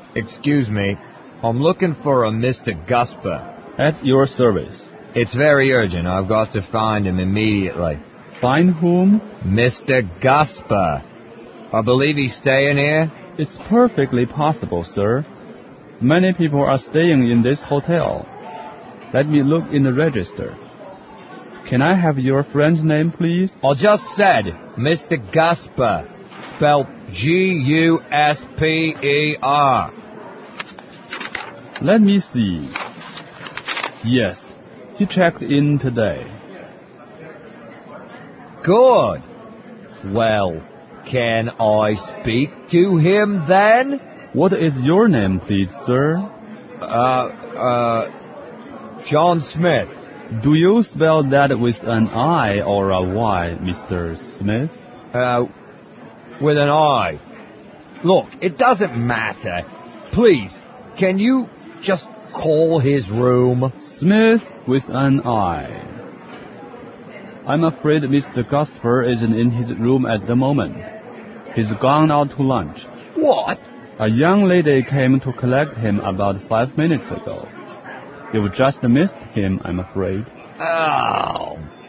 Excuse me. I'm looking for a Mr. Gusper. At your service. It's very urgent. I've got to find him immediately. Find whom? Mr. Gusper. I believe he's staying here. It's perfectly possible, sir. Many people are staying in this hotel. Let me look in the register. Can I have your friend's name, please? I just said Mr. Gusper. Spelled Gusper. Let me see. Yes, he checked in today. Good. Well, can I speak to him then? What is your name, please, sir? John Smith. Do you spell that with an I or a Y, Mr. Smith? With an I. Look, it doesn't matter. Please, can you just call his room? Smith with an I. I'm afraid Mr. Gusper isn't in his room at the moment. He's gone out to lunch. What? A young lady came to collect him about 5 minutes ago. You've just missed him, I'm afraid. Oh.